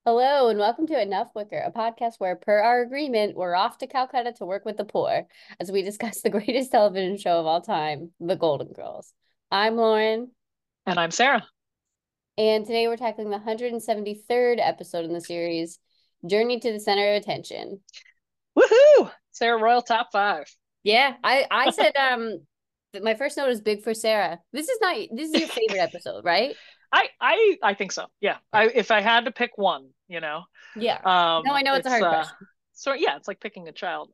Hello and welcome to Enough Wicker, a podcast where, per our agreement, we're off to Calcutta to work with the poor as we discuss the greatest television show of all time, The Golden Girls. I'm Lauren, And I'm Sarah. and today we're tackling the 173rd episode in the series, Journey to the Center of Attention. Woohoo! Sarah Royal top five. Yeah, I said that my first note is big for Sarah. This is your favorite episode, right? I think so. Yeah. If I had to pick one, Yeah. No, I know it's a it's hard question. so yeah, it's like picking a child.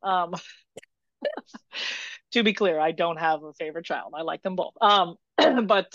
To be clear, I don't have a favorite child. I like them both. But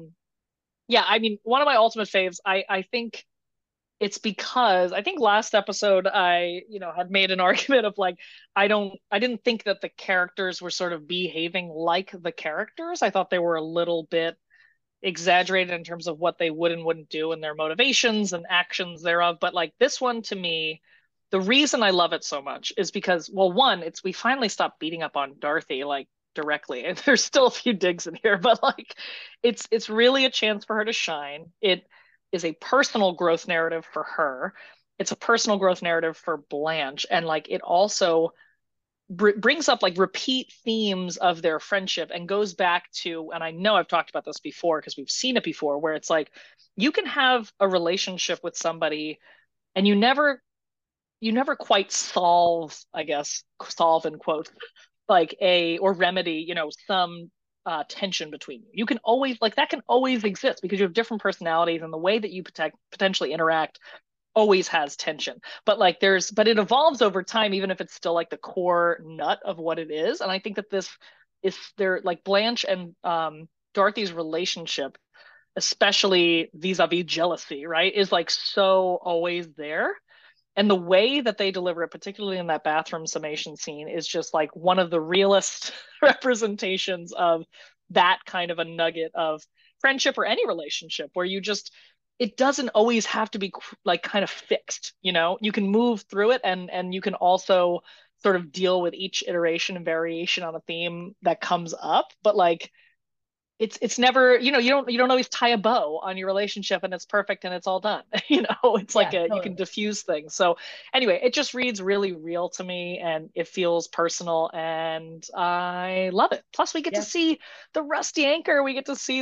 yeah, I mean, one of my ultimate faves, I think it's because I think last episode I had made an argument of like I didn't think that the characters were sort of behaving like the characters. I thought they were a little bit exaggerated in terms of what they would and wouldn't do and their motivations and actions thereof. But like this one to me, the reason I love it so much is because, well, one, it's we finally stopped beating up on Dorothy like directly. And there's still a few digs in here, but like it's really a chance for her to shine. It is a personal growth narrative for her. It's a personal growth narrative for Blanche. And like it also brings up like repeat themes of their friendship and goes back to, and I know I've talked about this before because we've seen it before, where it's like you can have a relationship with somebody and you never quite solve, I guess, solve in quotes, like a or remedy, some tension between you. You can always like that can always exist because you have different personalities and the way that you potentially interact always has tension. But like but it evolves over time, even if it's still like the core nut of what it is. And I think that this is there like Blanche and Dorothy's relationship, especially vis-a-vis jealousy, right, is like so always there. And the way that they deliver it, particularly in that bathroom summation scene, is just like one of the realest representations of that kind of a nugget of friendship or any relationship where it doesn't always have to be like kind of fixed, you can move through it and you can also sort of deal with each iteration and variation on a theme that comes up, but like it's never, you don't always tie a bow on your relationship and it's perfect and it's all done. It's like Yeah, a you can totally. diffuse things. So anyway, it just reads really real to me and it feels personal and I love it. Plus we get to Yeah. see the rusty anchor, we get to see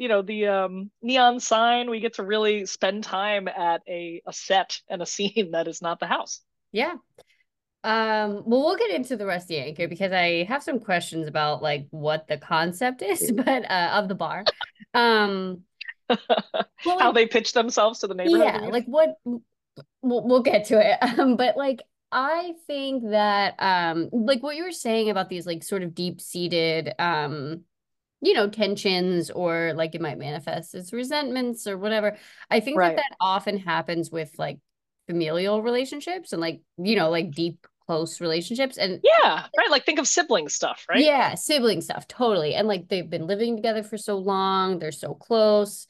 the neon sign, we get to really spend time at a set and a scene that is not the house. Yeah. Well, we'll get into the Rusty Anchor because I have some questions about like what the concept is, but of the bar. Um, well, How like they pitch themselves to the neighborhood, you yeah, mean? like what we'll get to it. But like I think that like what you were saying about these like sort of deep-seated tensions or like it might manifest as resentments or whatever. I think that Right. that often happens with like familial relationships and like like deep close relationships and Yeah, right. Like think of sibling stuff, right? yeah, sibling stuff, totally. And like they've been living together for so long, they're so close.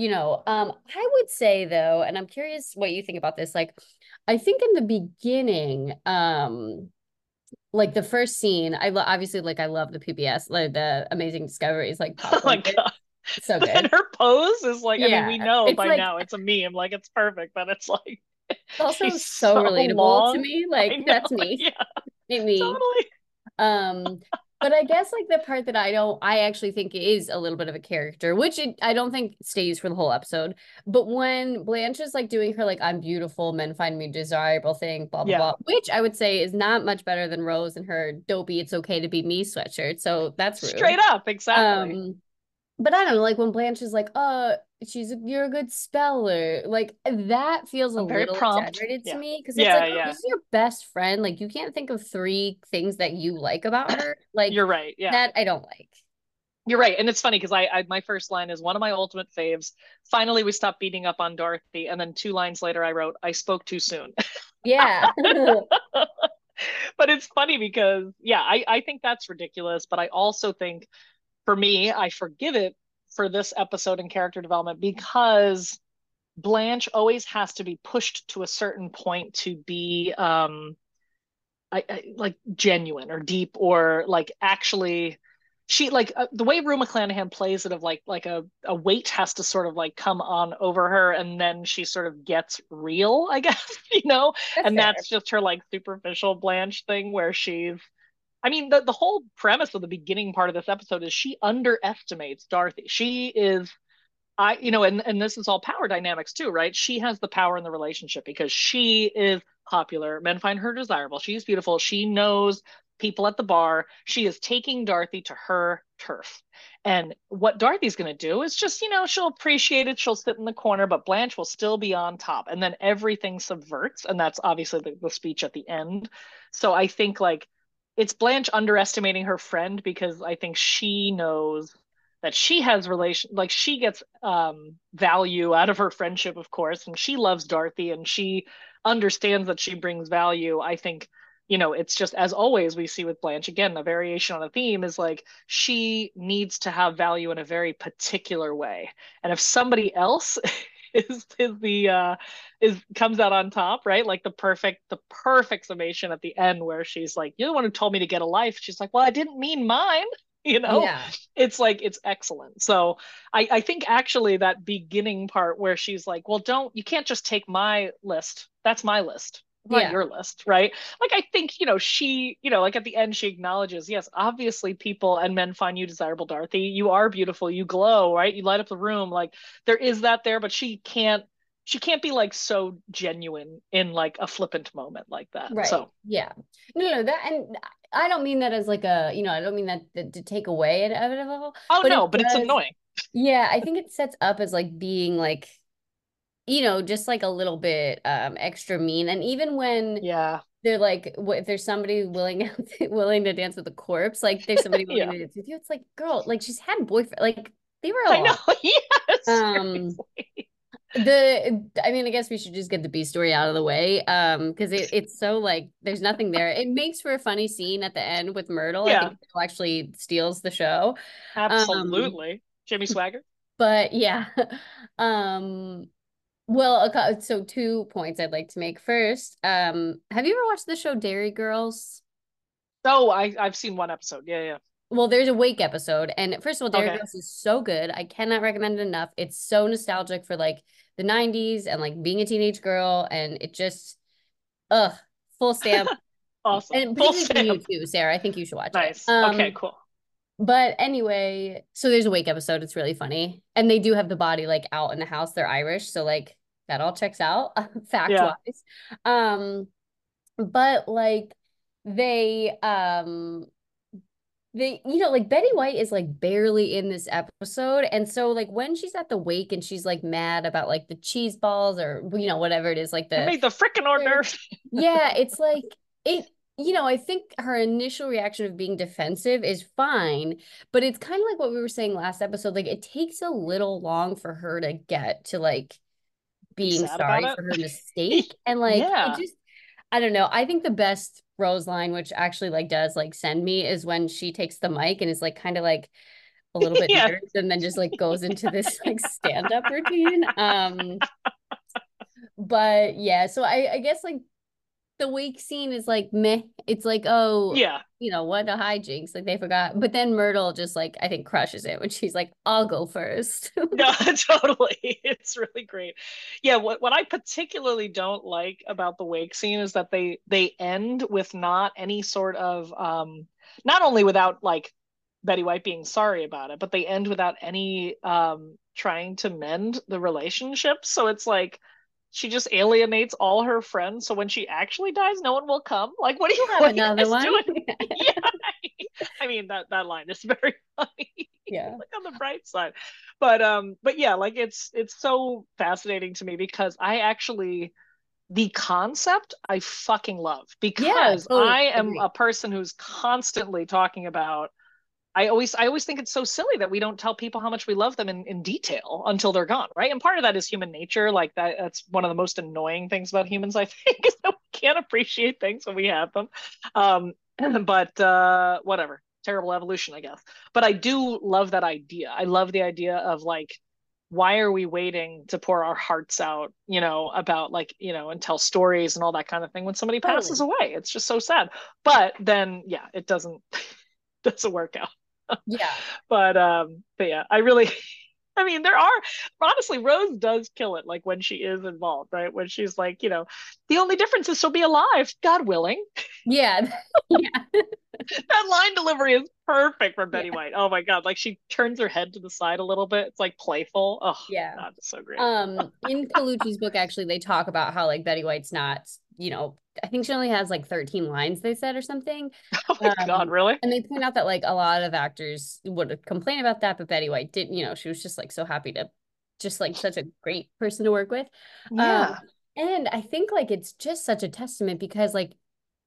I would say though, and I'm curious what you think about this, like I think in the beginning, like the first scene, obviously like I love the PBS, like the Amazing Discoveries, like Oh pop my culture. God. So And good. her pose is like, I mean, we Yeah. know It's by like now it's a meme, like it's perfect, but it's like also she's so so relatable to long. me. I Like know. that's me. Yeah, Me. totally. Um, but I guess like the part that I actually think is a little bit of a character, which I don't think stays for the whole episode. But when Blanche is like doing her like I'm beautiful, men find me desirable thing, blah blah Yeah, blah, which I would say is not much better than Rose and her dopey it's okay to be me sweatshirt. So that's rude. straight up, exactly. Um, but I don't know, like when Blanche is like, you're a good speller. Like that feels a I'm very little prompt. exaggerated to Yeah, me because it's like, yeah, oh, yeah. this is your best friend. Like you can't think of three things that you like about her. Like You're right. Yeah, that I don't like. you're right. And it's funny because I my first line is one of my ultimate faves. Finally, we stopped beating up on Dorothy, and then two lines later, I wrote, "I spoke too soon." Yeah. But it's funny because yeah, I think that's ridiculous, but I also think for me, I forgive it for this episode in character development because Blanche always has to be pushed to a certain point to be like genuine or deep or like actually. she like the way Rue McClanahan plays it of like a weight has to sort of like come on over her and then she sort of gets real, I guess, you know? That's And fair. that's just her like superficial Blanche thing where she's I mean the whole premise of the beginning part of this episode is she underestimates Dorothy. She is you know, and this is all power dynamics too, right? She has the power in the relationship because she is popular. Men find her desirable. She's beautiful. She knows people at the bar. She is taking Dorothy to her turf. And what Dorothy's going to do is just, you know, she'll appreciate it. She'll sit in the corner, but Blanche will still be on top. And then everything subverts. And that's obviously the speech at the end. So I think like it's Blanche underestimating her friend because I think she knows that she has relation like she gets value out of her friendship of course and she loves Dorothy and she understands that she brings value. I think you know it's just as always we see with Blanche again a variation on a theme is like she needs to have value in a very particular way and if somebody else is the is comes out on top right like the perfect summation at the end where she's like you're the one who told me to get a life she's like well I didn't mean mine you know Yeah. it's like it's excellent so I think actually that beginning part where she's like well don't you can't just take my list that's my list not Yeah. your list right like I think you know she you know like at the end she acknowledges yes obviously people and men find you desirable Dorothy you are beautiful you glow right you light up the room like there is that there but she can't be like so genuine in like a flippant moment like that Right. so Yeah. No, no, that and I don't mean that as like a, I don't mean that to take away at a level, oh but it no but it's does. annoying Yeah, I think it sets up as like being like, just like a little bit extra mean. And even when yeah they're like, if there's somebody willing willing to dance with a corpse, like there's somebody willing yeah to dance with you, it's like, girl, like she's had boyfriend, like they were I know alive. yes Um, seriously I mean, I guess we should just get the B story out of the way. Because it's so like there's nothing there. It makes for a funny scene at the end with Myrtle. I yeah think Myrtle actually steals the show. Um, absolutely Jimmy Swagger but yeah. Um, well, so 2 points I'd like to make. First, have you ever watched the show Dairy Girls? oh I've seen one episode yeah Well, there's a Wake episode, and first of all, Dairy okay Girls is so good. I cannot recommend it enough. It's so nostalgic for like the 90s and like being a teenage girl, and it just ugh, full stamp. awesome And full particularly for you stamp too, Sarah. I think you should watch it. nice okay cool But anyway, so there's a Wake episode. It's really funny. And they do have the body like out in the house. They're Irish, so like that all checks out fact yeah wise. Um, but like they like Betty White is like barely in this episode. And so like when she's at the wake and she's like mad about like the cheese balls or whatever it is, like I the made the frickin' hors d'oeuvres yeah, it's like it, I think her initial reaction of being defensive is fine, but it's kind of like what we were saying last episode. Like it takes a little long for her to get to like be being sad about sorry for her it mistake. And like it yeah just, I don't know. I think the best Rose line, which actually like does like send me, is when she takes the mic and is like kind of like a little bit yeah nervous and then just like goes into this like stand-up routine. But yeah, so I guess like the wake scene is like meh. It's like, oh, yeah what a hijinks. Like they forgot. But then Myrtle just like I think crushes it when she's like, I'll go first. no, totally. It's really great. Yeah, what I particularly don't like about the wake scene is that they end with not any sort of not only without like Betty White being sorry about it, but they end without any trying to mend the relationship. So it's like she just alienates all her friends. So when she actually dies, no one will come. Like, what are you We'll have what are you another guys one. doing? Yeah. I mean that line is very funny. Yeah. Like on the bright side. But yeah, like it's so fascinating to me because I actually the concept I fucking love Yeah, because totally I am agree. a person who's constantly talking about I always think it's so silly that we don't tell people how much we love them in detail until they're gone, right? And part of that is human nature. Like that's one of the most annoying things about humans, I think, is that we can't appreciate things when we have them. Um, but whatever. Terrible evolution, I guess. But I do love that idea. I love the idea of like, why are we waiting to pour our hearts out, about like, and tell stories and all that kind of thing when somebody passes Totally. away? It's just so sad. But then, yeah, it doesn't work out. Yeah. But yeah, I really I mean, there are honestly, Rose does kill it, like when she is involved, right? When she's like, the only difference is she'll be alive, God willing. Yeah. Yeah. That line delivery is perfect for Yeah. Betty White. Oh my God. Like she turns her head to the side a little bit. It's like playful. Oh Yeah. God, it's so great. In Colucci's book, actually, they talk about how like Betty White's not, I think she only has like 13 lines, they said, or something. Oh my God, really? And they point out that like a lot of actors would complain about that, but Betty White didn't, she was just like so happy to just like such a great person to work with. Um, Yeah. and I think like it's just such a testament because like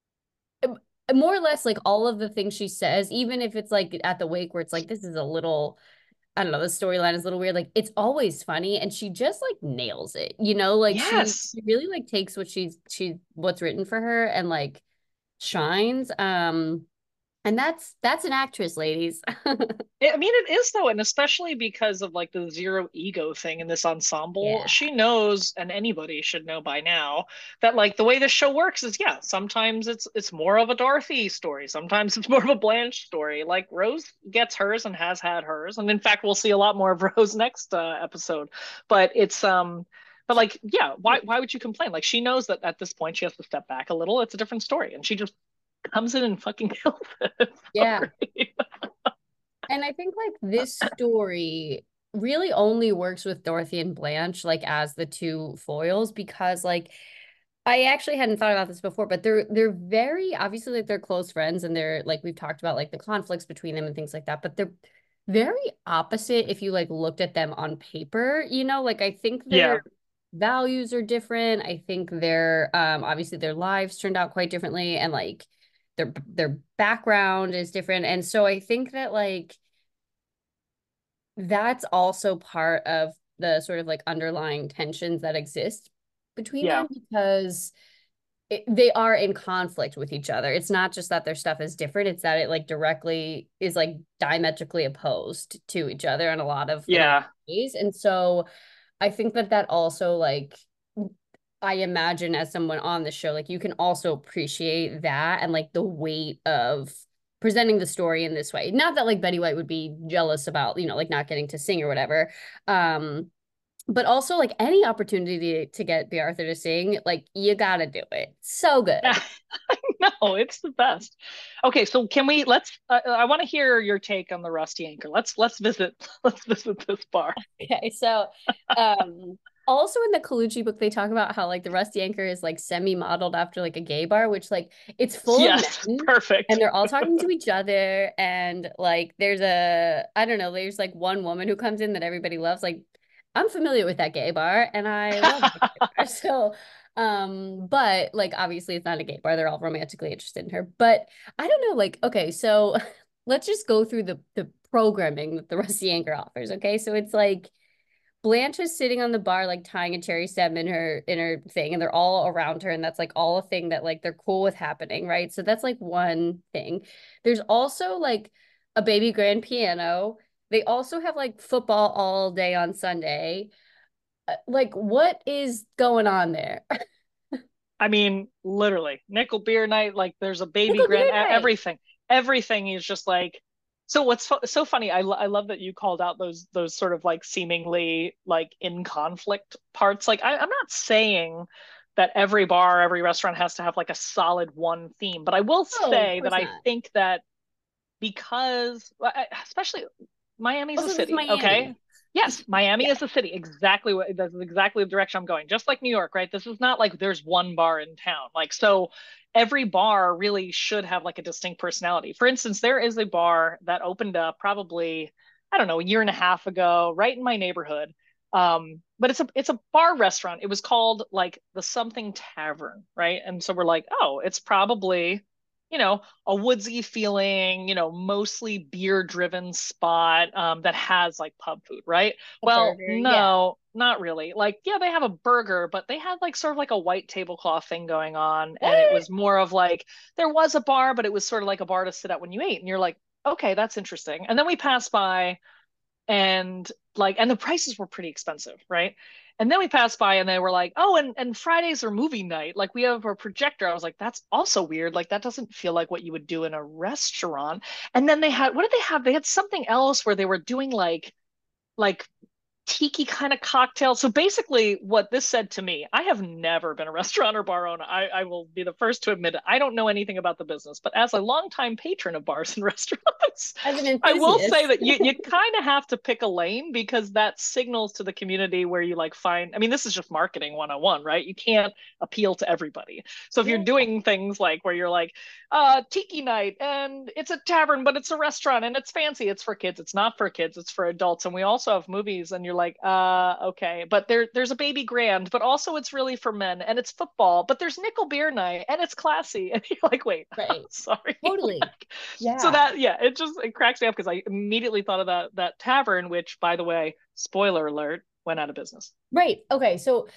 more or less like all of the things she says, even if it's like at the wake where it's like this is a little, I don't know, the storyline is a little weird. Like it's always funny, and she just like nails it. Like Yes. she really like takes what she what's written for her and like shines. And that's an actress, ladies. I mean, it is though, and especially because of like the zero ego thing in this ensemble, Yeah, she knows, and anybody should know by now, that like the way this show works is, yeah, sometimes it's more of a Dorothy story, sometimes it's more of a Blanche story. Like Rose gets hers and has had hers, and in fact, we'll see a lot more of Rose next episode. But but like, yeah, why would you complain? Like she knows that at this point she has to step back a little. It's a different story, and she just comes in and fucking kills it. It's so yeah. great. And I think like this story really only works with Dorothy and Blanche like as the two foils because like I actually hadn't thought about this before, but they're very obviously like they're close friends and they're like we've talked about like the conflicts between them and things like that, but they're very opposite if you like looked at them on paper, like I think their Yeah. values are different. I think their obviously their lives turned out quite differently and like their background is different. And so I think that like that's also part of the sort of like underlying tensions that exist between Yeah. them because they are in conflict with each other. It's not just that their stuff is different, it's that it like directly is like diametrically opposed to each other in a lot of Yeah. ways. And so I think that that also like I imagine as someone on the show, like you can also appreciate that and like the weight of presenting the story in this way. Not that like Betty White would be jealous about, like not getting to sing or whatever. But also like any opportunity to get the Arthur to sing, like you gotta do it. So good. No, it's the best. Okay, so can we I want to hear your take on the Rusty Anchor. Let's visit let's visit this bar. Okay, so also in the Colucci book, they talk about how like the Rusty Anchor is like semi-modeled after like a gay bar, which like it's full of Yes, men and perfect. they're all talking to each other. And like there's I don't know, there's like one woman who comes in that everybody loves. Like I'm familiar with that gay bar and I love that gay bar. So but like obviously it's not a gay bar, they're all romantically interested in her. But I don't know, like, okay, so let's just go through the programming that the Rusty Anchor offers. Okay, so it's like Blanche is sitting on the bar, like tying a cherry stem in her thing, and they're all around her, and that's like all a thing that like they're cool with happening, right? So that's like one thing. There's also like a baby grand piano. They also have like football all day on Sunday. Like, what is going on there? I mean, literally, nickel beer night, like there's a baby Nickel beer grand, night. everything. Everything is just like so so funny. I love that you called out those sort of like seemingly like in conflict parts. Like I'm not saying that every bar, every restaurant has to have like a solid one theme, but I will Oh, of say that course I not. think that because especially Miami's a Also, this is city, okay? Miami. Yes, Miami Yeah. is a city. Exactly what that's exactly the direction I'm going. Just like New York, right? This is not like there's one bar in town. Like so every bar really should have like a distinct personality. For instance, there is a bar that opened up probably, I don't know, a year and a half ago, right in my neighborhood. But it's a bar restaurant. It was called like the something tavern, right? And so we're like, oh, it's probably a woodsy feeling, mostly beer driven spot that has like pub food, right? A Well, burger. Yeah. no, not really. Like, yeah, they have a burger, but they had like sort of like a white tablecloth thing going on. And it What? was more of like there was a bar, but it was sort of like a bar to sit at when you ate. And you're like, okay, that's interesting. And then we passed by and like, and the prices were pretty expensive, right? And then we passed by and they were like, oh, and Fridays are movie night. Like we have a projector. I was like, that's also weird. Like that doesn't feel like what you would do in a restaurant. And then they had, what did they have? They had something else where they were doing like tiki kind of cocktail. So basically, what this said to me, I have never been a restaurant or bar owner. I will be the first to admit it. I don't know anything about the business, but as a longtime patron of bars and restaurants, As an I will say enthusiast. that you kind of have to pick a lane because that signals to the community where you like find, I mean, this is just marketing 101, right? You can't appeal to everybody. So if you're Yeah. doing things like where you're like, tiki night and it's a tavern, but it's a restaurant and it's fancy, it's for kids, it's not for kids, it's for adults. And we also have movies, and you're like, okay, but there's a baby grand, but also it's really for men, and it's football, but there's nickel beer night and it's classy. And you're like, wait, Right. sorry. Totally. Like, so Yeah. that, yeah, it cracks me up because I immediately thought of that tavern, which, by the way, spoiler alert, went out of business. Right. Okay. So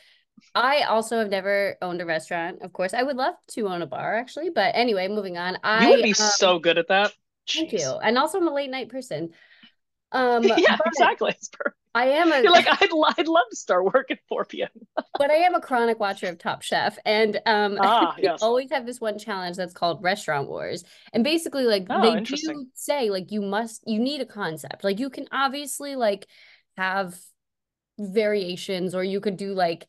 I also have never owned a restaurant. Of course, I would love to own a bar actually, but anyway, moving on. You would be so good at that. Thank you. Jeez. And also I'm a late night person. Yeah, But exactly. It's perfect. I am a You're like, I'd love to start work at 4 p.m. but I am a chronic watcher of Top Chef, and Ah, they yes. always have this one challenge that's called Restaurant Wars. And basically, like Oh, they interesting. do say, like you need a concept. Like you can obviously like have variations, or you could do like,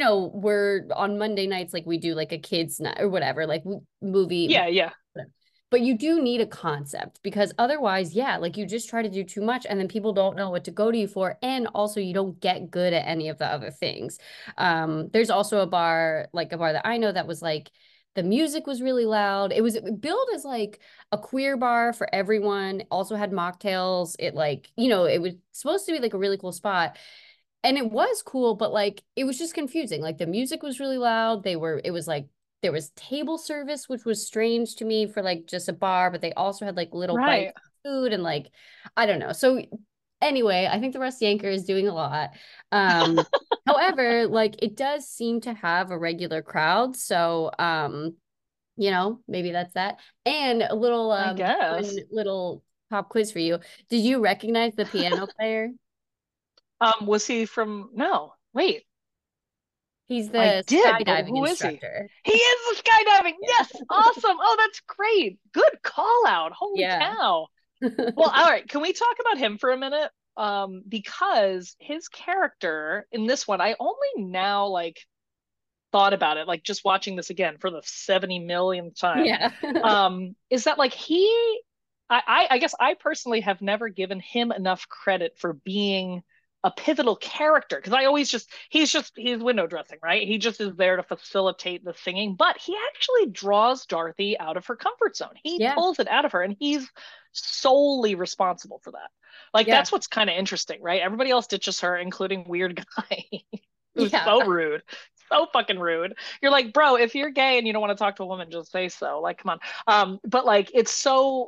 we're on Monday nights, like we do like a kids night or whatever, like movie. Yeah, yeah. But you do need a concept, because otherwise, yeah, like you just try to do too much and then people don't know what to go to you for. And also you don't get good at any of the other things. There's also a bar, like a bar that I know that was like, the music was really loud. It was billed as like a queer bar for everyone, also had mocktails. It like, it was supposed to be like a really cool spot. And it was cool, but like it was just confusing. Like the music was really loud. It was like there was table service, which was strange to me for like just a bar, but they also had like little Right. bites of food and like I don't know. So anyway, I think the Rusty Anchor is doing a lot. Um, However, like it does seem to have a regular crowd. So maybe that's that. And a little I fun guess. little pop quiz for you. Did you recognize the piano player? Was he from, no, wait, He's I the did, but skydiving who is he? instructor. He is the skydiving. Yeah. Yes, awesome. Oh, that's great. Good call out. Holy Yeah. cow. Well, all right. Can we talk about him for a minute? Because his character in this one, I only now like thought about it, like just watching this again for the 70 millionth time. Yeah. Is that like I guess I personally have never given him enough credit for being a pivotal character because I always he's window dressing, right? He just is there to facilitate the singing, but he actually draws Dorothy out of her comfort zone. He Yeah. pulls it out of her, and he's solely responsible for that. Like Yeah. that's what's kind of interesting, right? Everybody else ditches her, including weird guy who's Yeah. so rude, so fucking rude. You're like, bro, if you're gay and you don't want to talk to a woman, just say so. Like, come on. But like, it's so.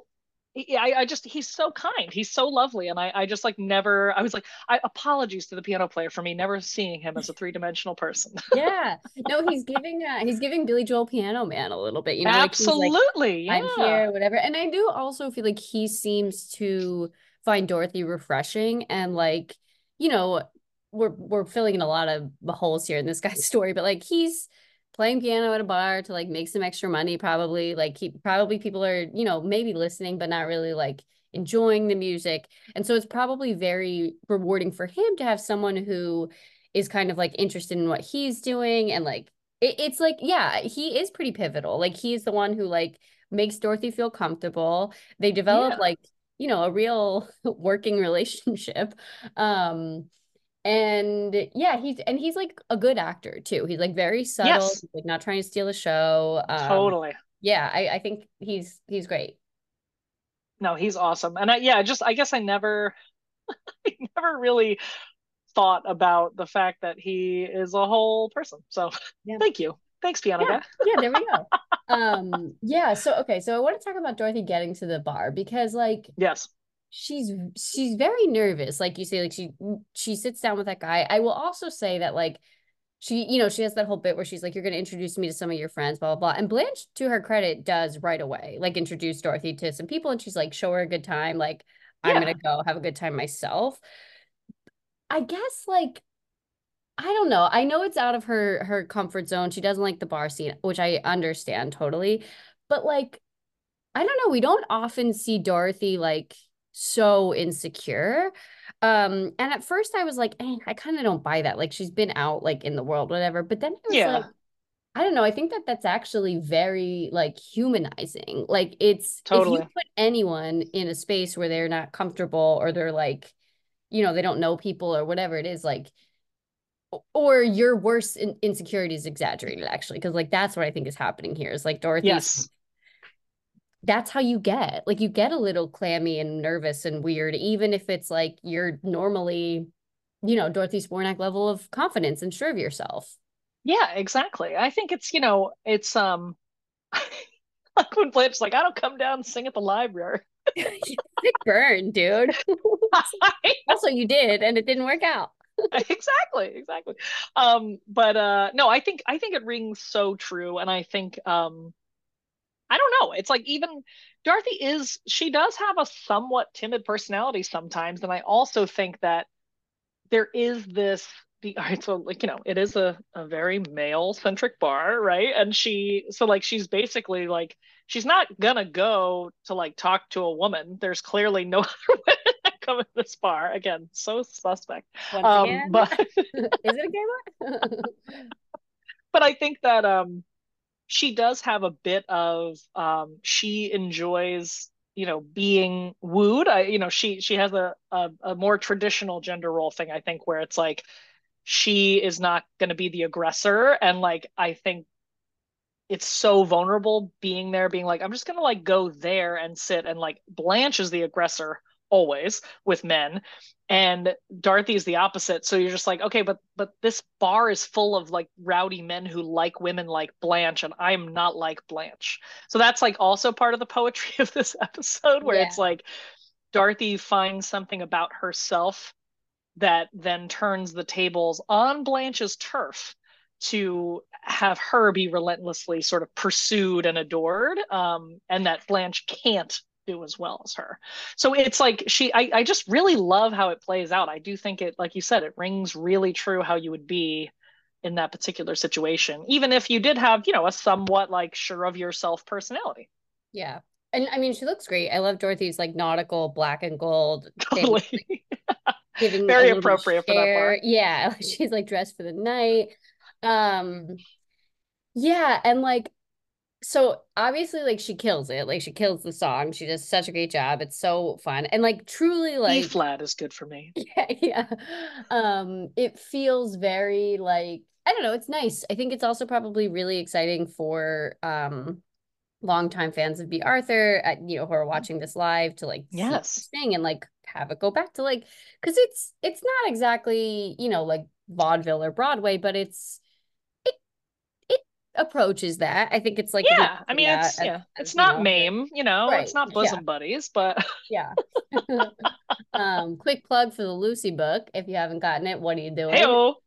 I just he's so kind, he's so lovely, and I just like never. I was like, I apologies to the piano player for me never seeing him as a three-dimensional person. Yeah. No, he's giving Billy Joel Piano Man a little bit, like he's like, Absolutely, I'm yeah. here, whatever. And I do also feel like he seems to find Dorothy refreshing, and like, you know, we're filling in a lot of holes here in this guy's story, but like he's playing piano at a bar to like make some extra money, probably. Like he probably people are, maybe listening, but not really like enjoying the music. And so it's probably very rewarding for him to have someone who is kind of like interested in what he's doing, and like it's like, yeah, he is pretty pivotal. Like he's the one who like makes Dorothy feel comfortable. They develop Yeah. like, a real working relationship. Um, and yeah, he's like a good actor too. He's like very subtle, Yes, he's, like not trying to steal the show. totally. Yeah, I think he's great. No, he's awesome. And yeah, just I guess I never I never really thought about the fact that he is a whole person. So Yeah. thank you. Thanks, piano Yeah. guy. Yeah, there we go. Yeah, so okay, so I want to talk about Dorothy getting to the bar, because like Yes. she's very nervous, like you say, like she sits down with that guy. I will also say that like she has that whole bit where she's like, you're going to introduce me to some of your friends, blah blah blah. And Blanche, to her credit, does right away like introduce Dorothy to some people, and she's like, show her a good time. Like I'm gonna Yeah. go have a good time myself. I guess like I don't know. I know it's out of her comfort zone. She doesn't like the bar scene, which I understand totally. But like I don't know, we don't often see Dorothy like so insecure. And at first I was like, I kind of don't buy that. Like she's been out like in the world, whatever. But then I was like, Yeah, I don't know. I think that that's actually very like humanizing. Like it's if you totally. put anyone in a space where they're not comfortable or they're like, they don't know people or whatever it is, like, or your worst insecurity is exaggerated actually, because like that's what I think is happening here. Is like Dorothy's Yes. that's how you get a little clammy and nervous and weird, even if it's like you're normally, Dorothy Spornak level of confidence and sure of yourself. Yeah, exactly. I think it's like when Blanche's like, I don't come down and sing at the library. Sick burn, dude. Also, you did, and it didn't work out. Exactly, exactly. But no, I think it rings so true, and I think I don't know. It's like even she does have a somewhat timid personality sometimes, and I also think that there is this all right, so like it is a very male centric bar, right? And she's basically like she's not gonna go to like talk to a woman. There's clearly no other women that come in this bar. Again, so suspect. Once again, But is it a gay bar? but I think that she does have a bit of she enjoys being wooed. She has a more traditional gender role thing, I think, where it's like she is not going to be the aggressor, and like I think it's so vulnerable being there, being like I'm just going to like go there and sit, and like Blanche is the aggressor always with men, and Dorothy is the opposite. So you're just like, okay, but this bar is full of like rowdy men who like women like Blanche, and I'm not like Blanche. So that's like also part of the poetry of this episode, where Yeah. it's like Dorothy finds something about herself that then turns the tables on Blanche's turf to have her be relentlessly sort of pursued and adored, and that Blanche can't do as well as her. So it's like I just really love how it plays out. I do think it, like you said, it rings really true how you would be in that particular situation, even if you did have, a somewhat like sure of yourself personality. Yeah. And I mean, she looks great. I love Dorothy's like nautical black and gold thing, Totally. giving a Very little bit of appropriate for that share. bar. Yeah, she's like dressed for the night. Um, yeah, and like so obviously like she kills it. Like she kills the song. She does such a great job. It's so fun. And like truly E like flat is good for me. yeah, yeah. It feels very like I don't know, it's nice. I think it's also probably really exciting for longtime fans of B. Arthur, who are watching this live to like see her Yes. sing and like have it go back to like because it's not exactly, like vaudeville or Broadway, but it it approaches that. I think it's like Yeah. I acknowledging mean, that it's yeah, it's as not her Mame, it's right. not Yeah. bosom buddies, but Yeah. Quick plug for the Lucy book. If you haven't gotten it, what are you doing? heyo.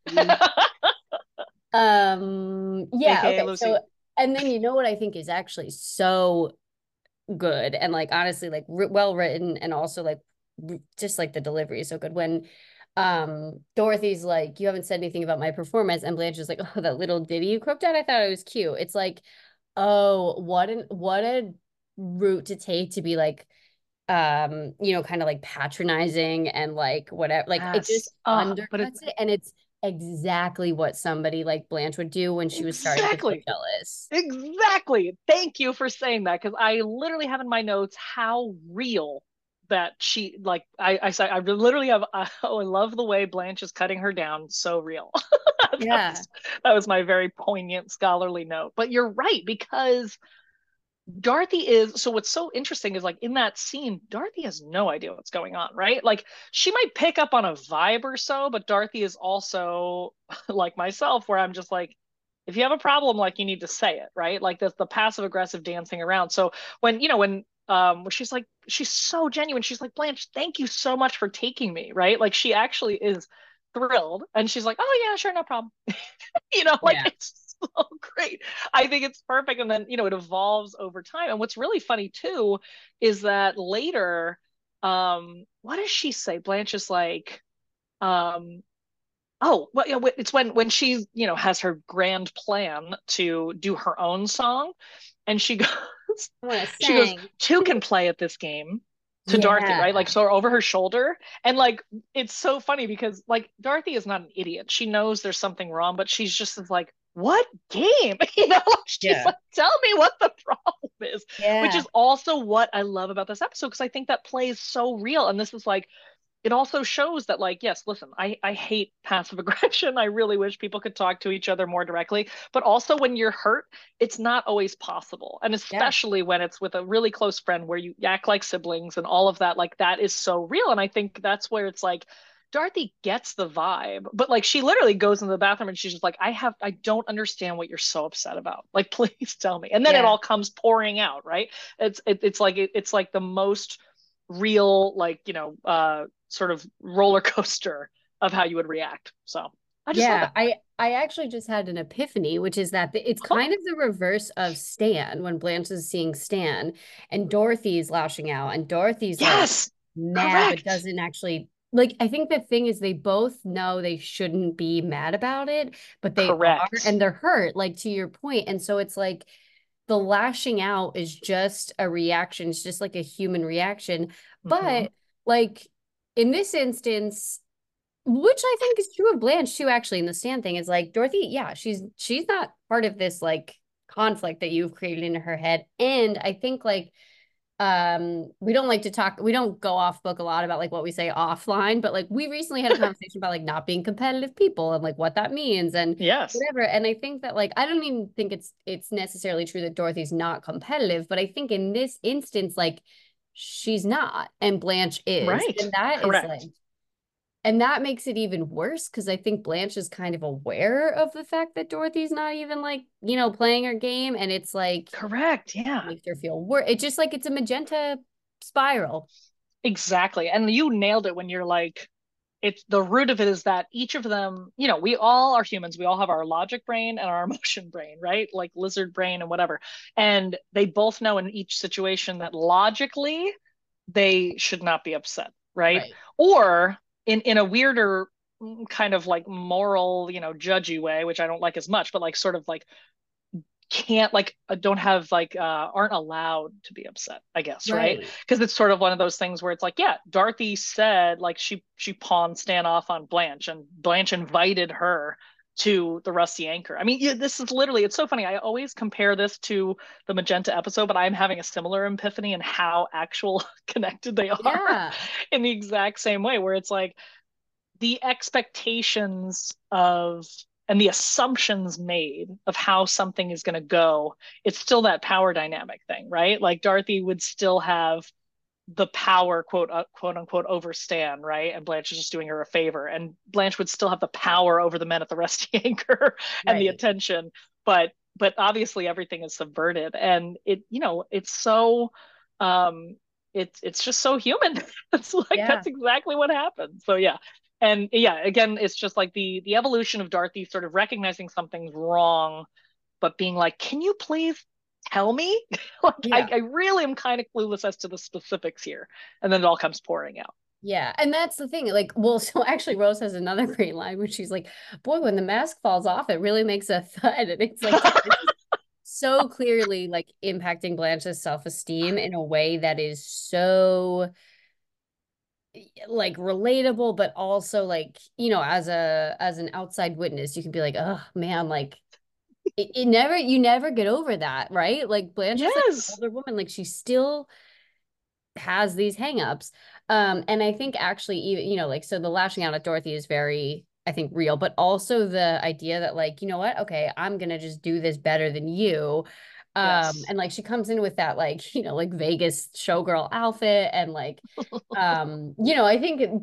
Yeah, AKA okay. So, Lucy. and then you know what I think is actually so good and like honestly like well written and also like just like the delivery is so good when Dorothy's like you haven't said anything about my performance and Blanche is like oh that little ditty you croaked out I thought it was cute. It's like oh what a route to take to be like kind of like patronizing and like whatever like it just Yes. But undercuts it and it's exactly what somebody like Blanche would do when she was starting to feel exactly. jealous. Exactly. Thank you for saying that, because I literally have in my notes how real that she like I said I literally have oh, I love the way Blanche is cutting her down. So real. that Yeah. was that was my very poignant scholarly note. But you're right, because Dorothy is so what's so interesting is like in that scene, Dorothy has no idea what's going on, right? Like she might pick up on a vibe or so, but Dorothy is also like myself, where I'm just like, if you have a problem, like you need to say it, right? Like the passive aggressive dancing around. So when she's like she's so genuine, she's like, Blanche, thank you so much for taking me, right? Like she actually is thrilled, and she's like, oh yeah, sure, no problem. Like Yeah. it's so great. I think it's perfect. And then, it evolves over time. And what's really funny too is that later, what does she say? Blanche is like, um, oh, well, yeah, it's when she, has her grand plan to do her own song, and she goes, I want to she goes, sing. two can play at this game to Dorothy, right? Like, Yeah. so over her shoulder, and like, it's so funny because like Dorothy is not an idiot. She knows there's something wrong, but she's just like, what game? She's Yeah. like, tell me what the problem is, which Yeah. is also what I love about this episode because I think that plays so real, and this is like it also shows that like yes, listen, I hate passive aggression. I really wish people could talk to each other more directly, but also when you're hurt, it's not always possible, and Yeah. especially when it's with a really close friend where you act like siblings and all of that, like that is so real. And I think that's where it's like Dorothy gets the vibe, but like she literally goes into the bathroom and she's just like, I don't understand what you're so upset about, like please tell me. And then it Yeah. all comes pouring out, right? It's like the most real, like, sort of roller coaster of how you would react. So I just love Yeah, it. I actually just had an epiphany, which is that it's Oh, kind of the reverse of Stan when Blanche is seeing Stan and Dorothy's lashing out and Dorothy's like yes, mad but correct, doesn't actually like I think the thing is they both know they shouldn't be mad about it, but they are and correct. they're hurt, like to your point. And so it's like the lashing out is just a reaction, it's just like a human reaction. Mm-hmm. But like in this instance, which I think is true of Blanche too, actually, in the Stan thing, is like Dorothy, yeah, she's not part of this like conflict that you've created in her head. And I think like we don't like to talk, we don't go off book a lot about like what we say offline, but like we recently had a conversation about like not being competitive people and like what that means and Yes, whatever. And I think that like I don't even think it's necessarily true that Dorothy's not competitive, but I think in this instance, like she's not and Blanche is. right, And that is like correct, and that makes it even worse because I think Blanche is kind of aware of the fact that Dorothy's not even like, playing her game. And it's like, correct. Yeah, makes her feel worse. It's just like it's a magenta spiral. exactly. And you nailed it when you're like, it's the root of it is that each of them, we all are humans. We all have our logic brain and our emotion brain, right? Like lizard brain and whatever. And they both know in each situation that logically they should not be upset, right? Right. Or in a weirder kind of like moral, judgy way, which I don't like as much, but like sort of like can't like don't have like aren't allowed to be upset, I guess, right? Right. Because it's sort of one of those things where it's like, yeah, Dorothy said like she pawned Stan off on Blanche, and Blanche invited her to the Rusty Anchor. I mean, yeah, this is literally, it's so funny. I always compare this to the Magenta episode, but I'm having a similar epiphany in how actual connected they are Yeah. in the exact same way, where it's like the expectations of and the assumptions made of how something is going to go, it's still that power dynamic thing, right? Like Dorothy would still have the power, quote unquote, over Stan, right? And Blanche is just doing her a favor. And Blanche would still have the power over the men at the Rusty Anchor and the Right. attention. But obviously everything is subverted. And it's so it's just so human. It's like Yeah. that's exactly what happened. So yeah. And yeah, again, it's just like the evolution of Dorothy sort of recognizing something's wrong, but being like, can you please tell me? Like Yeah. I really am kind of clueless as to the specifics here. And then it all comes pouring out. Yeah. And that's the thing. Like, well, so actually Rose has another great line where she's like, boy, when the mask falls off, it really makes a thud. And it's like, yeah, this is so clearly like impacting Blanche's self-esteem in a way that is so like relatable, but also like, as an outside witness, you can be like, oh man, like it never you never get over that, right? Like Blanche is like an Yes. older woman, like she still has these hangups. And I think actually even, like so the lashing out at Dorothy is very, I think, real, but also the idea that like, you know what, okay, I'm gonna just do this better than you. Yes. And like she comes in with that like, like Vegas showgirl outfit and like I think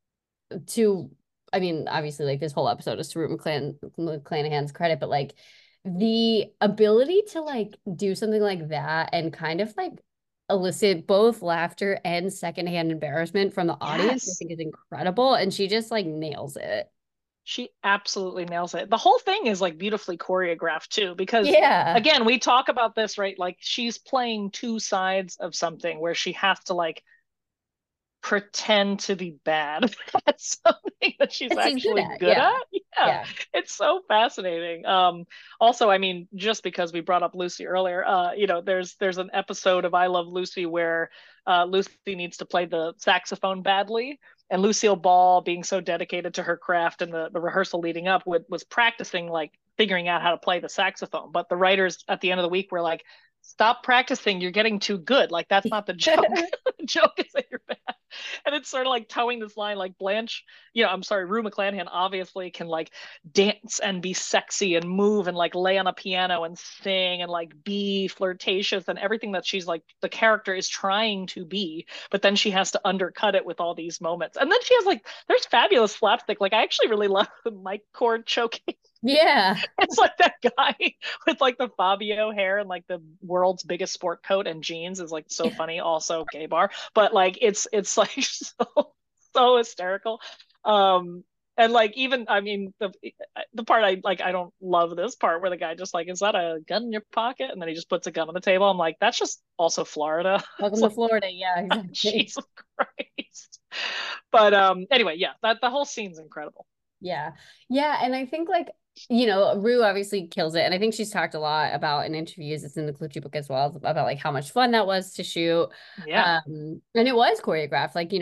to I mean, obviously like this whole episode is to Root McClanahan's credit, but like the ability to like do something like that and kind of like elicit both laughter and secondhand embarrassment from the audience, I Yes. think is incredible. And she just like nails it. She absolutely nails it. The whole thing is like beautifully choreographed too, because Yeah. again, we talk about this, right? Like she's playing two sides of something where she has to like pretend to be bad at something that she's That she's good actually at. good at. Yeah. Yeah, Yeah. it's so fascinating. Also, I mean, just because we brought up Lucy earlier, there's an episode of I Love Lucy where Lucy needs to play the saxophone badly. And Lucille Ball, being so dedicated to her craft and the rehearsal leading up, was practicing, like figuring out how to play the saxophone. But the writers at the end of the week were like, stop practicing, you're getting too good. Like, that's not the joke. The joke is that you're bad. And it's sort of like towing this line, like Blanche, I'm sorry, Rue McClanahan obviously can like dance and be sexy and move and like lay on a piano and sing and like be flirtatious and everything that she's like the character is trying to be, but then she has to undercut it with all these moments. And then she has like there's fabulous slapstick. Like I actually really love the Mike cord choking. Yeah. It's like that guy with like the Fabio hair and like the world's biggest sport coat and jeans is like so funny. Also gay bar, but like it's like so hysterical. And like even I mean the part I like I don't love this part where the guy just like, is that a gun in your pocket? And then he just puts a gun on the table. I'm like, that's just also Florida. It's Welcome to like, Florida. Yeah, exactly. Jesus Christ. But anyway, yeah, that the whole scene's incredible. Yeah. Yeah. And I think like, Rue obviously kills it. And I think she's talked a lot about in interviews, it's in the Clutchy book as well, about like how much fun that was to shoot. Yeah. And it was choreographed. Like,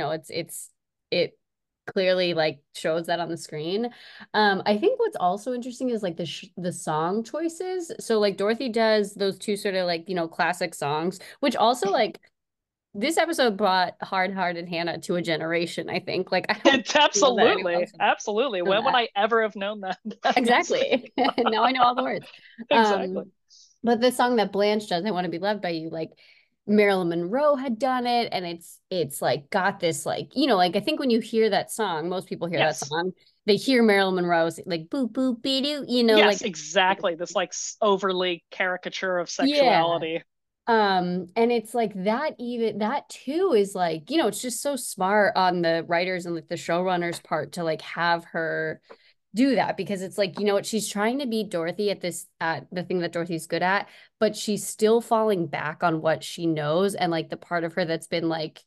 it clearly like shows that on the screen. I think what's also interesting is like the song choices. So like Dorothy does those two sort of like, classic songs, which also like this episode brought Hard Hearted Hannah to a generation, I think. Like, I don't It's know that anyone absolutely, else would absolutely. know When would that. I ever have known that? That music? Exactly. Now I know all the words. Exactly. But the song that Blanche does, I Want to Be Loved by You, like Marilyn Monroe had done it, and it's like got this like, like I think when you hear that song, most people hear that Yes. song, they hear Marilyn Monroe like boop boop be doo, Yes, like exactly. This like overly caricature of yeah. sexuality. And it's like that even that too is like, it's just so smart on the writers and like the showrunners part to like have her do that because it's like, what, she's trying to be Dorothy at the thing that Dorothy's good at, but she's still falling back on what she knows and like the part of her that's been like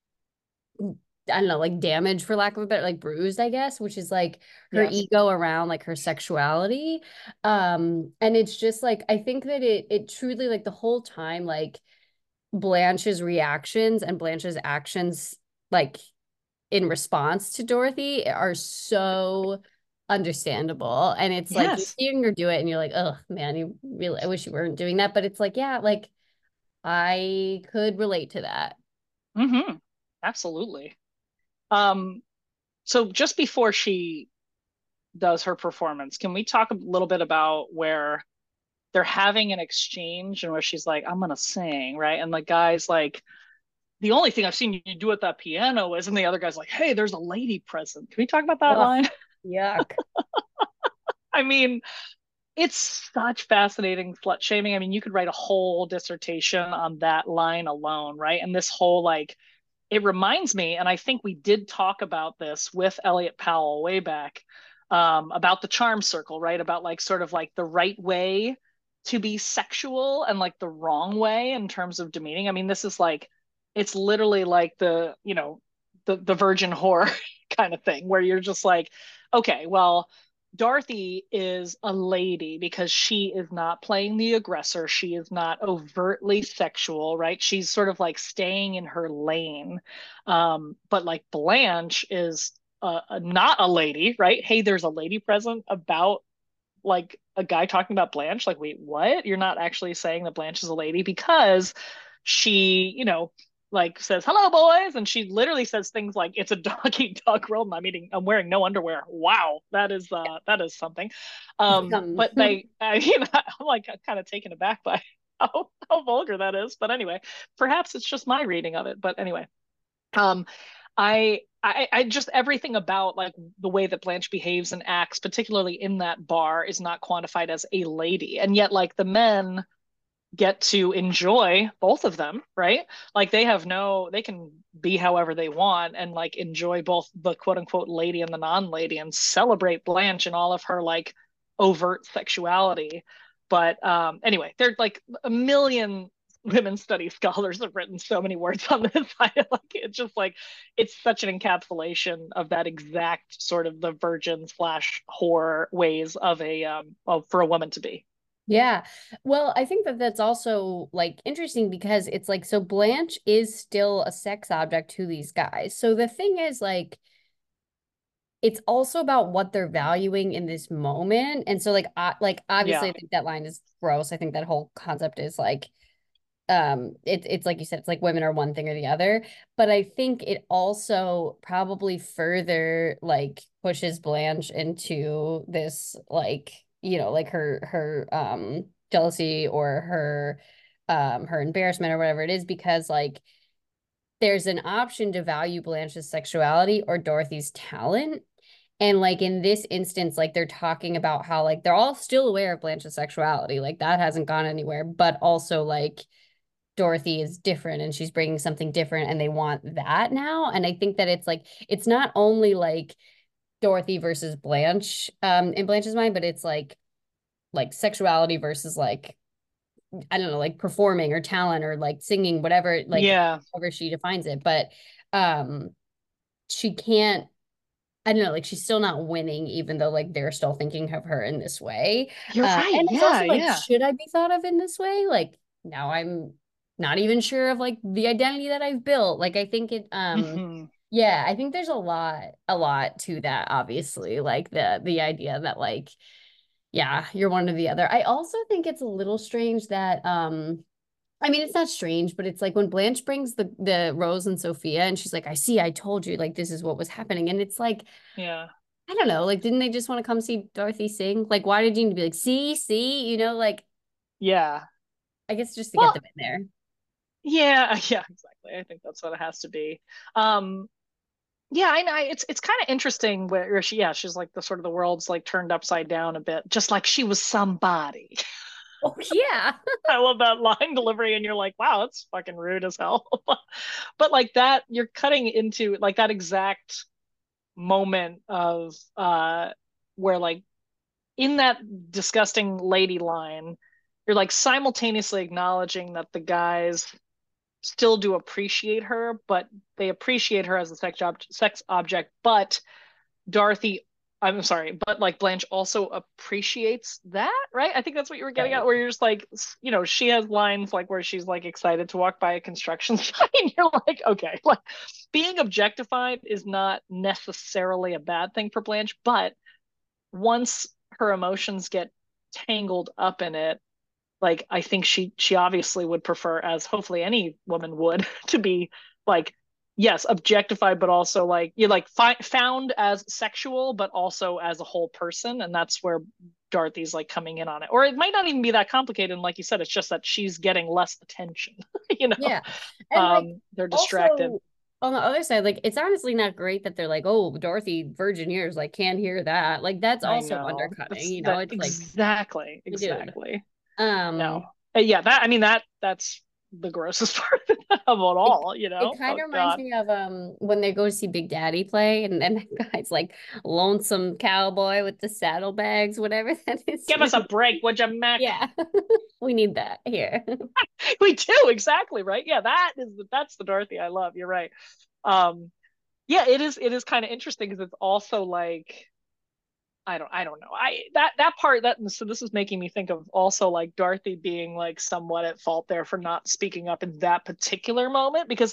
I don't know, like damaged for lack of a better, like bruised, I guess, which is like her Yes. ego around like her sexuality. And it's just like I think that it truly like the whole time, like Blanche's reactions and Blanche's actions, like in response to Dorothy, are so understandable. And it's like you're Yes. seeing her do it and you're like, oh man, you really, I wish you weren't doing that. But it's like, yeah, like I could relate to that. Mm-hmm. Absolutely. Um, so just before she does her performance, can we talk a little bit about where they're having an exchange and where she's like, I'm gonna sing, right? And the guy's like, the only thing I've seen you do at that piano is, and the other guy's like, hey, there's a lady present. Can we talk about that Ugh, line? yuck. I mean, it's such fascinating slut shaming. I mean, you could write a whole dissertation on that line alone, right? And this whole like, it reminds me, and I think we did talk about this with Elliot Powell way back, about the charm circle, right? About like sort of like the right way to be sexual and like the wrong way in terms of demeaning. I mean, this is like, it's literally like the virgin whore kind of thing where you're just like, okay, well, Dorothy is a lady because she is not playing the aggressor. She is not overtly sexual, right? She's sort of like staying in her lane. But like Blanche is not a lady, right? Hey, there's a lady present about like a guy talking about Blanche. Like, wait, what? You're not actually saying that Blanche is a lady because she, like says hello boys, and she literally says things like it's a dog eat dog world and I'm wearing no underwear. Wow, that is something. But I mean, I'm like kind of taken aback by how vulgar that is. But anyway, perhaps it's just my reading of it. But anyway, um, I just everything about like the way that Blanche behaves and acts, particularly in that bar, is not quantified as a lady, and yet like the men get to enjoy both of them, right? Like they can be however they want and like enjoy both the quote unquote lady and the non-lady and celebrate Blanche and all of her like overt sexuality. But anyway, there's like a million women's study scholars have written so many words on this. I like it's just like it's such an encapsulation of that exact sort of the virgin slash whore ways of a for a woman to be. Yeah. Well, I think that that's also like interesting because it's like, so Blanche is still a sex object to these guys. So the thing is, like, it's also about what they're valuing in this moment. And so, like obviously, Yeah. I think that line is gross. I think that whole concept is like, it's like you said, it's like women are one thing or the other. But I think it also probably further like pushes Blanche into this, like, like her jealousy or her embarrassment or whatever it is, because like there's an option to value Blanche's sexuality or Dorothy's talent. And like in this instance, like they're talking about how like they're all still aware of Blanche's sexuality, like that hasn't gone anywhere, but also like Dorothy is different and she's bringing something different and they want that now. And I think that it's like, it's not only like Dorothy versus Blanche in Blanche's mind, but it's like sexuality versus like, I don't know, like performing or talent or like singing, whatever, like Yeah. however she defines it. But um she can't, I don't know, like she's still not winning, even though like they're still thinking of her in this way. You're right. And it's Yeah, also like, yeah. should I be thought of in this way? Like now I'm not even sure of like the identity that I've built. Like I think Hmm. yeah, I think there's a lot to that, obviously. Like the idea that like, yeah, you're one or the other. I also think it's a little strange that I mean, it's not strange, but it's like when Blanche brings the Rose and Sophia and she's like, I see, I told you, like this is what was happening. And it's like, Yeah. I don't know, like didn't they just want to come see Dorothy sing? Like, why did you need to be like, see, like Yeah. I guess just to get Well, them in there. yeah, yeah, exactly. I think that's what it has to be. Um, yeah, it's kind of interesting where she, yeah, she's like the sort of the world's like turned upside down a bit, just like she was somebody. Oh yeah. I love that line delivery, and you're like, wow, that's fucking rude as hell. But like that, you're cutting into like that exact moment of where like in that disgusting lady line, you're like simultaneously acknowledging that the guys still do appreciate her, but they appreciate her as a sex object, but Dorothy, I'm sorry, but like Blanche also appreciates that, right? I think that's what you were getting at, Right. where you're just like, she has lines like where she's like excited to walk by a construction site. And you're like, okay, like being objectified is not necessarily a bad thing for Blanche, but once her emotions get tangled up in it, like I think she obviously would prefer, as hopefully any woman would, to be like, yes, objectified, but also like you're like found as sexual, but also as a whole person, and that's where Dorothy's like coming in on it. Or it might not even be that complicated, and like you said, it's just that she's getting less attention. you know, Yeah. And like they're distracted. also on the other side, like it's honestly not great that they're like, oh, Dorothy, virgin years, like can't hear that. Like that's I also know undercutting, that's that it's like, exactly, hey, dude. exactly. No, Um, yeah, that I mean that's the grossest part of it it all. it kind Oh of reminds God. me of when they go to see Big Daddy play and then that guy's like lonesome cowboy with the saddlebags, whatever that is. Give us a break, would you, Mac? Yeah. We need that here. We do exactly right. Yeah, that's the Dorothy I love. You're right. Um, yeah, it is kind of interesting because it's also like I don't know. That part that so this is making me think of also like Dorothy being like somewhat at fault there for not speaking up in that particular moment because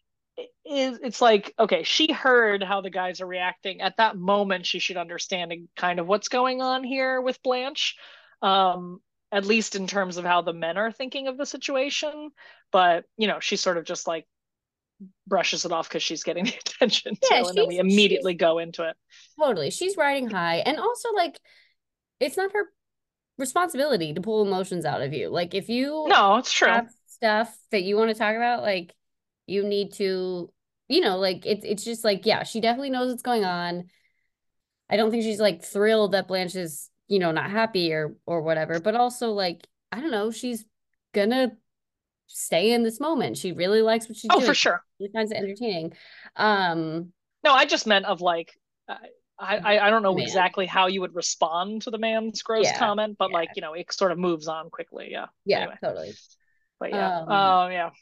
it's like okay, she heard how the guys are reacting at that moment. She should understand kind of what's going on here with Blanche. Um, at least in terms of how the men are thinking of the situation. But, she sort of just like brushes it off because she's getting the attention Yeah, too. And then we she's immediately go into it. totally, she's riding high. And also like it's not her responsibility to pull emotions out of you. Like if you No, it's true. have stuff that you want to talk about, like you need to, like it's just like, yeah, she definitely knows what's going on. I don't think she's like thrilled that Blanche is, not happy or whatever, but also like, I don't know, she's gonna stay in this moment. She really likes what she's Oh, for doing. sure. She finds it entertaining. Um, No, I just meant of like, I don't know Man. exactly how you would respond to the man's gross Yeah. comment, but like, Yeah. it sort of moves on quickly. Yeah. Yeah, Anyway. totally. But yeah. Um, Yeah.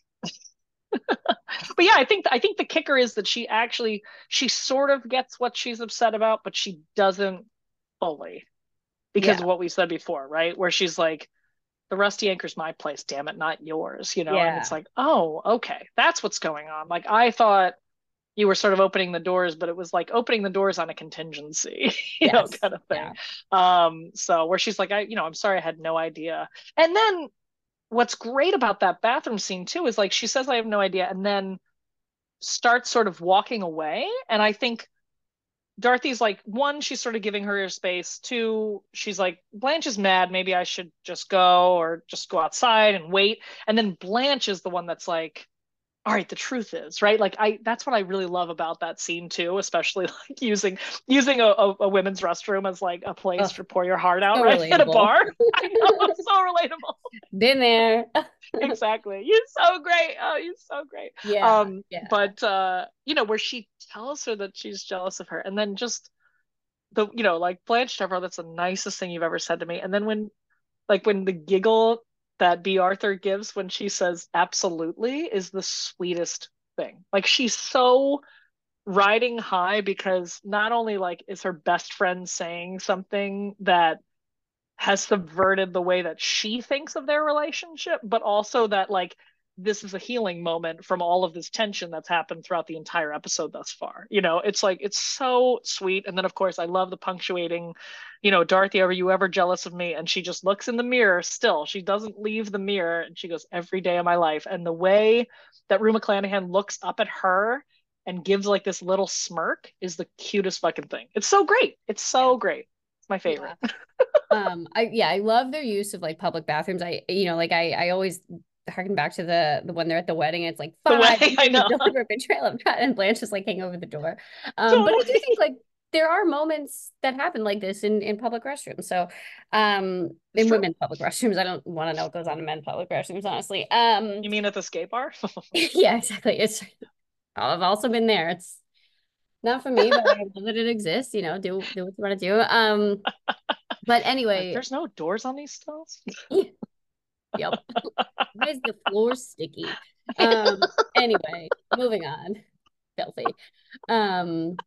But yeah, I think the kicker is that she sort of gets what she's upset about, but she doesn't fully because yeah, of what we said before, right? Where she's like, the Rusty Anchor's my place, damn it, not yours, and it's yeah, like, oh, okay, that's what's going on. Like I thought you were sort of opening the doors, but it was like opening the doors on a contingency, yes, kind of thing. yeah, So where she's like, I'm sorry, I had no idea. And then what's great about that bathroom scene too is like she says, I have no idea, and then starts sort of walking away. And I think Dorothy's like, one, she's sort of giving her space. Two, she's like, Blanche is mad. Maybe I should just go or just go outside and wait. And then Blanche is the one that's like, all right, the truth is, right? Like that's what I really love about that scene too, especially like using a women's restroom as like a place oh, to pour your heart out, so right? At a relatable. bar. I know, it's so relatable. Been there. Exactly. You're so great. Oh, you're so great. Yeah, yeah, But where she tells her that she's jealous of her, and then just like Blanche Devereaux, that's the nicest thing you've ever said to me. And then when the giggle that B. Arthur gives when she says absolutely is the sweetest thing. Like she's so riding high because not only like is her best friend saying something that has subverted the way that she thinks of their relationship, but also that like this is a healing moment from all of this tension that's happened throughout the entire episode thus far. It's like it's so sweet. And then of course I love the punctuating, Dorothy, are you ever jealous of me? And she just looks in the mirror still. She doesn't leave the mirror and she goes, every day of my life. And the way that Rue McClanahan looks up at her and gives like this little smirk is the cutest fucking thing. It's so great. It's yeah, so great. It's my yeah. favorite. I love their use of like public bathrooms. Like I always harken back to the when they're at the wedding. And it's like The 5 way I years of know. deliberate betrayal of trust, and Blanche just like hang over the door. But I do Totally. think like there are moments that happen like this in public restrooms. So, It's in true. women's public restrooms, I don't want to know what goes on in men's public restrooms, honestly. You mean at the skate bar? Yeah, exactly. I've also been there. It's not for me, but I love that it exists. Do what you want to do. But Like, anyway, there's no doors on these stalls? yep. Why is the floor sticky? Anyway, moving on. Filthy. Um,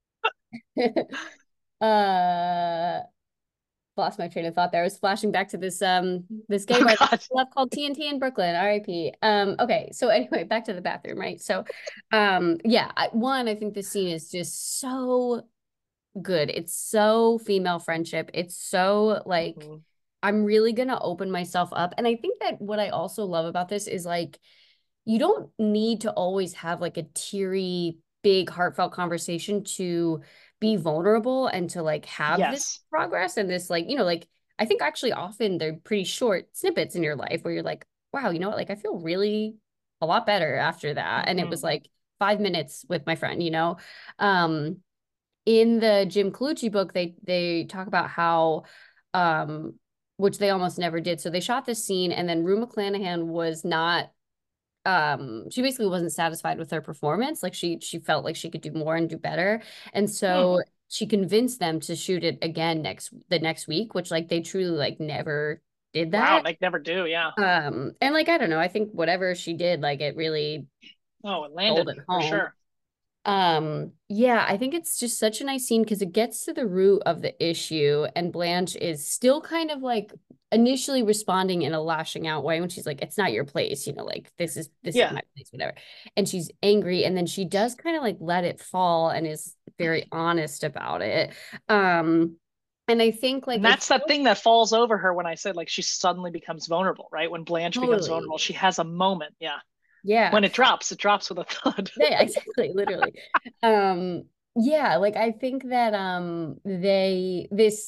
uh, Lost my train of thought there. I was flashing back to this gay Oh, bar that God. I love called TNT in Brooklyn, RIP. Okay, so anyway, back to the bathroom, right? So, yeah, I think this scene is just so good. It's so female friendship. It's so like Mhm. I'm really gonna open myself up. And I think that what I also love about this is like you don't need to always have like a teary, big, heartfelt conversation to be vulnerable and to like have this Yes. progress and this like I think actually often they're pretty short snippets in your life where you're like, wow, you know what? Like I feel really a lot better after that. And it was Hmm. like 5 minutes with my friend. Um, in the Jim Colucci book, they talk about how um which they almost never did. So they shot this scene and then Rue McClanahan was not she basically wasn't satisfied with her performance. Like she felt like she could do more and do better. And Hmm. so she convinced them to shoot it again the next week, which like they truly like never did Wow, that. like never do, yeah. And like I don't know, I think whatever she did, like it really Oh, it sold landed it for home. sure. Yeah, I think it's just such a nice scene because it gets to the root of the issue, and Blanche is still kind of like initially responding in a lashing out way when she's like, "It's not your place," like this is Yeah. my place, whatever. And she's angry, and then she does kind of like let it fall and is very honest about it. Um, and I think like And it's that's that thing that falls over her when I said like she suddenly becomes vulnerable, right? When Blanche becomes totally, vulnerable, she has a moment. Yeah. yeah, When it drops with a thud. yeah, exactly, literally. Um, yeah, like I think that they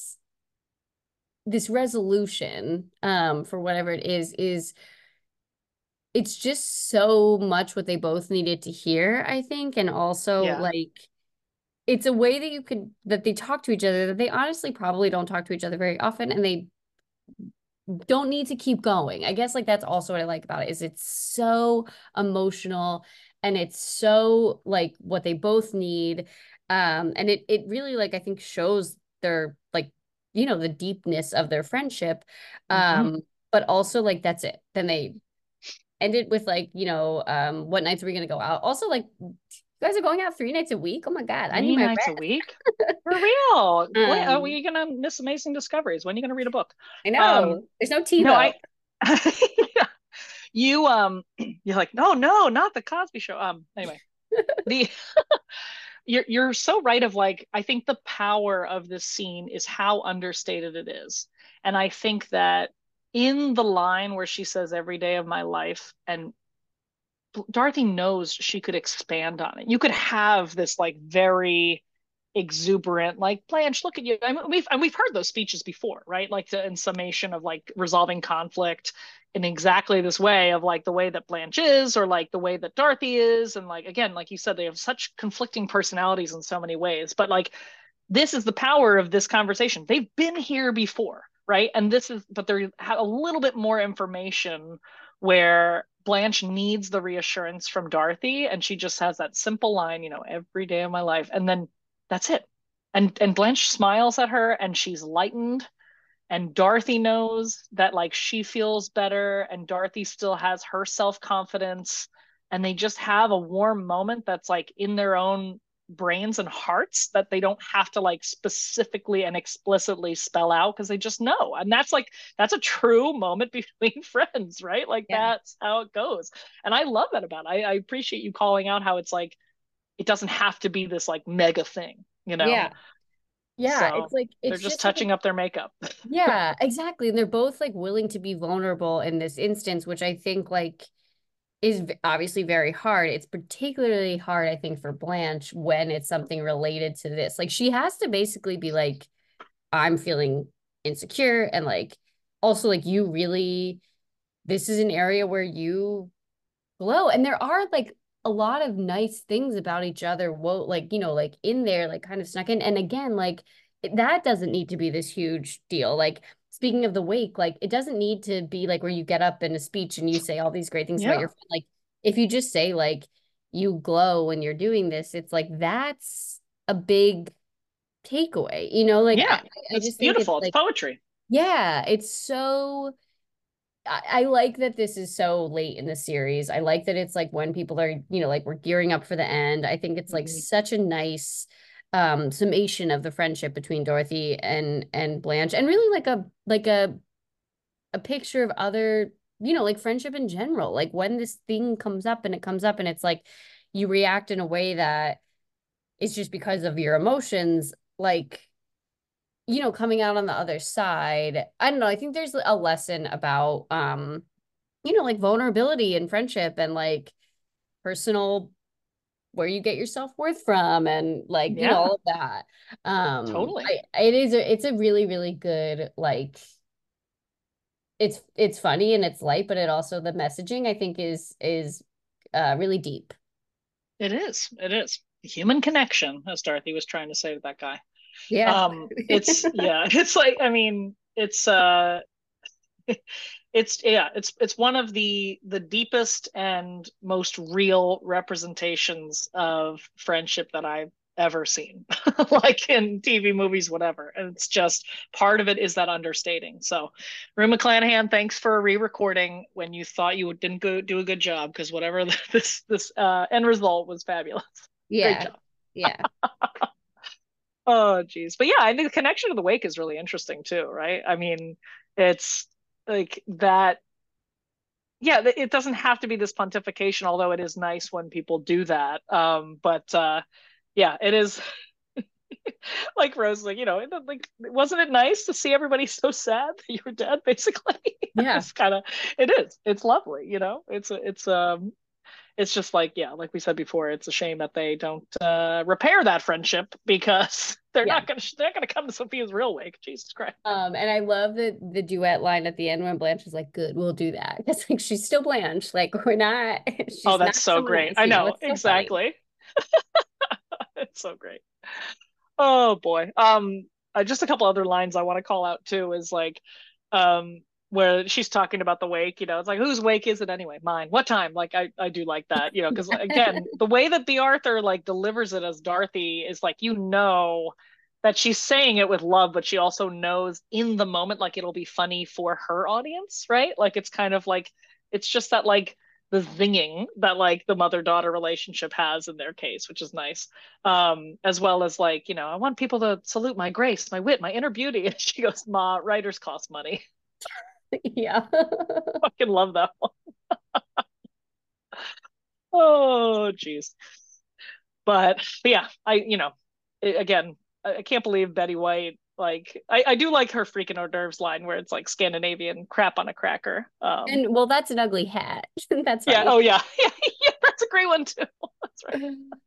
this resolution for whatever it is it's just so much what they both needed to hear, I think. And also Yeah. like it's a way that you could that they talk to each other that they honestly probably don't talk to each other very often and they don't need to keep going. I guess like that's also what I like about it is it's so emotional and it's so like what they both need. And it really like I think shows their like the deepness of their friendship. Hmm. But also like that's it. Then they end it with like, what nights are we gonna go out? Also, like, you guys are going out 3 nights a week. Oh my God, I need Three my nights a rest. week? For real. When are Um, we gonna miss amazing discoveries? When are you gonna read a book? I Um, know. There's no no, TiVo. I you you're like, no, no, not the Cosby Show. Anyway, the you're so right of like, I think the power of this scene is how understated it is. And I think that in the line where she says every day of my life, and Dorothy knows she could expand on it. You could have this like very exuberant, like, Blanche, look at you. I mean, we've heard those speeches before, right? Like in summation of like resolving conflict in exactly this way of like the way that Blanche is, or like the way that Dorothy is, and like again, like you said, they have such conflicting personalities in so many ways. But like this is the power of this conversation. They've been here before, right? And this is, but they have a little bit more information where Blanche needs the reassurance from Dorothy, and she just has that simple line, every day of my life, and then that's it. And Blanche smiles at her, and she's lightened, and Dorothy knows that like she feels better, and Dorothy still has her self-confidence, and they just have a warm moment that's like in their own brains and hearts that they don't have to like specifically and explicitly spell out because they just know. And that's a true moment between friends, right? Like Yeah. that's how it goes. And I love that about it. I appreciate you calling out how it's like it doesn't have to be this like mega thing. Yeah. Yeah. So It's like, they're it's just just like, touching up their makeup. yeah, exactly. And they're both like willing to be vulnerable in this instance, which I think like is obviously very hard. It's particularly hard, I think, for Blanche when it's something related to this. Like she has to basically be like, I'm feeling insecure, and like also like you really, this is an area where you glow. And there are like a lot of nice things about each other. Whoa, like, like in there, like kind of snuck in. And again, like that doesn't need to be this huge deal. Like speaking of the wake, like it doesn't need to be like where you get up in a speech and you say all these great things about your Yeah. friend. Like if you just say like you glow when you're doing this, it's like that's a big takeaway. Like Yeah. I It's just think it's beautiful. It's like, poetry. yeah, it's so I like that this is so late in the series. I like that it's like when people are, like we're gearing up for the end. I think it's like Mhm. such a nice summation of the friendship between Dorothy and Blanche, and really like a picture of other, like friendship in general. Like when this thing comes up and it comes up and it's like you react in a way that it's just because of your emotions, like coming out on the other side. I don't know. I think there's a lesson about like vulnerability and friendship and like personal where you get your self-worth from and like, Yeah, all of that. totally. It's a really, really good like it's funny and it's light, but it also the messaging I think is really deep. It is. It is. Human connection, as Dorothy was trying to say to that guy. Yeah. It's yeah, it's like I mean, it's one of the deepest and most real representations of friendship that I've ever seen, like in TV, movies, whatever. And it's just part of it is that understating. So, Rue McClanahan, thanks for re-recording when you thought you didn't do a good job, because whatever this end result was fabulous. Great Yeah. job. Yeah. Oh, geez. But yeah, I think the connection to the wake is really interesting too, right? I mean, it's like that. Yeah, it doesn't have to be this pontification, although it is nice when people do that. But yeah, it is like Rose, like, like, wasn't it nice to see everybody so sad that you were dead, basically? Yeah. It's kind of, it is. It's lovely. It's just like, yeah, like we said before, it's a shame that they don't repair that friendship, because Yeah. they're not gonna come to Sophia's real wake. Jesus Christ. And I love the duet line at the end when Blanche is like, "Good, we'll do that." It's like she's still Blanche. Like we're not. Oh, She's not that's so someone great. else. I know, It's so funny. exactly. It's so great. Oh boy. Just a couple other lines I want to call out too is like, where she's talking about the wake. It's like, whose wake is it anyway? Mine. What time? Like, I do like that. Because again, the way that the Arthur like delivers it as Dorothy is like, that she's saying it with love, but she also knows in the moment like it'll be funny for her audience, right? Like it's kind of like it's just that like the zinging that like the mother-daughter relationship has in their case, which is nice. As well as like, I want people to salute my grace, my wit, my inner beauty. And she goes, Ma, writers cost money. Yeah. Fucking love that one. Oh, geez. But yeah, again, I can't believe Betty White. Like, I do like her freaking hors d'oeuvres line where it's like Scandinavian crap on a cracker. And well, that's an ugly hat. That's Yeah, funny. oh yeah, yeah, yeah, that's a great one too. That's right.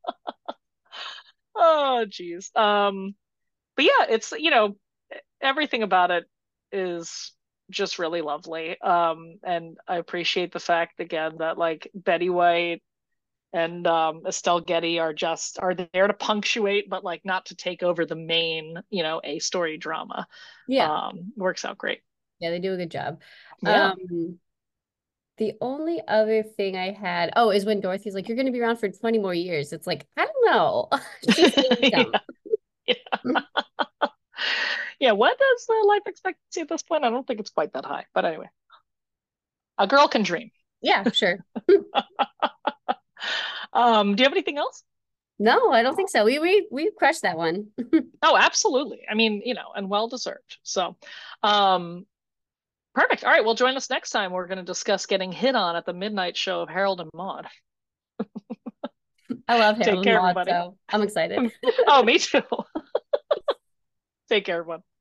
Oh, geez. But yeah, it's everything about it is just really lovely. And I appreciate the fact again that like Betty White and Estelle Getty are there to punctuate, but like not to take over the main, a story drama. Yeah. Works out great. Yeah, they do a good job. Yeah. Um, the only other thing I had, oh, is when Dorothy's like, "You're going to be around for 20 more years." It's like, I don't know. She's really dumb. Yeah. Yeah. Yeah. What is the life expectancy at this point? I don't think it's quite that high. But anyway, a girl can dream. Yeah, sure. Do you have anything else? No, I don't think so. We crushed that one. Oh, absolutely. I mean, and well deserved. So, um, perfect. All right. Well, join us next time. We're going to discuss getting hit on at the midnight show of Harold and Maude. I love Take Harold and care, Maude, everybody. so I'm excited. Oh, me too. Take care, everyone.